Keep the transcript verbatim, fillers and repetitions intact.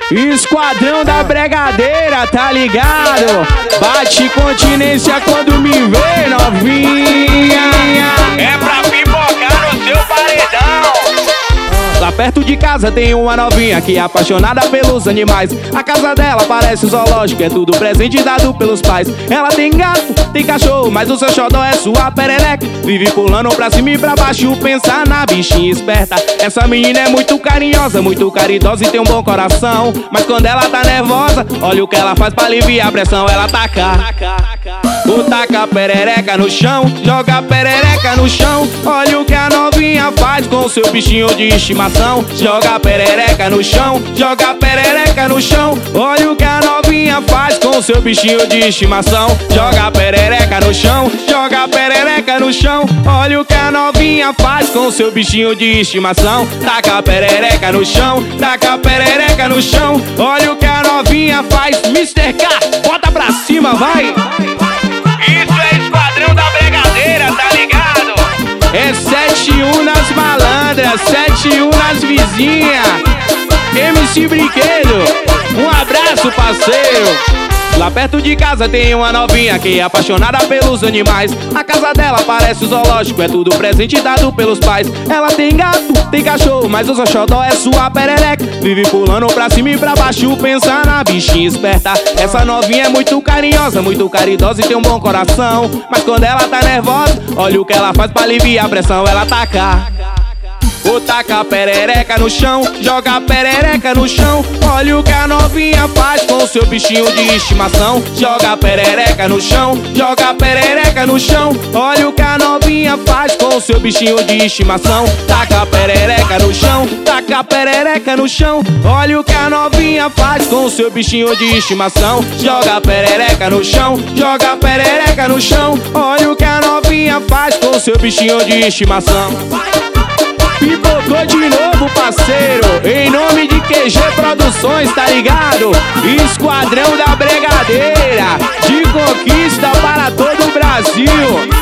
Esquadrão da Bregadeira, tá ligado? Bate continência quando me vê, novinha. É pra pipocar no seu paredão. Lá perto de casa tem uma novinha que é apaixonada pelos animais. A casa dela parece um zoológico, é tudo presente dado pelos pais. Ela tem gato, tem cachorro, mas o seu xodó é sua perereca. Vive pulando pra cima e pra baixo, pensa na bichinha esperta. Essa menina é muito carinhosa, muito caridosa e tem um bom coração. Mas quando ela tá nervosa, olha o que ela faz pra aliviar a pressão. Ela taca, ou taca a perereca no chão, joga a perereca no chão. Olha o que a novinha faz com o seu bichinho de estimação. Joga a perereca no chão, joga a perereca no chão. Olha o que a novinha faz com o seu bichinho de estimação. Joga a perereca no chão, joga a perereca no chão. Olha o que a novinha faz com o seu bichinho de estimação. Taca a perereca no chão, taca a perereca no chão. Olha o que a novinha faz. mister K, bota pra cima, vai! Isso é Esquadrão da Bregadeira, tá ligado? É sete um nas malandras, sete um nas vizinhas. M C Brinquedo, um abraço, parceiro. Lá perto de casa tem uma novinha que é apaixonada pelos animais. A casa dela parece um zoológico, é tudo presente dado pelos pais. Ela tem gato, tem cachorro, mas o seu xodó é sua perereca. Vive pulando pra cima e pra baixo, pensa na bichinha esperta. Essa novinha é muito carinhosa, muito caridosa e tem um bom coração. Mas quando ela tá nervosa, olha o que ela faz pra aliviar a pressão. Ela taca, ou taca a perereca no chão, joga a perereca no chão. Olha o que a novinha faz com o seu bichinho de estimação. Joga a perereca no chão, joga a perereca no chão. Olha o que a novinha faz com o seu bichinho de estimação. Taca a perereca no chão, taca a perereca no chão. Olha o que a novinha faz com o seu bichinho de estimação. Joga a perereca no chão, joga a perereca no chão. Olha o que a novinha faz com o seu bichinho de estimação. Pipocou de novo, parceiro. Em nome de Q G Produções, tá ligado? Esquadrão da Bregadeira, de conquista para todo o Brasil.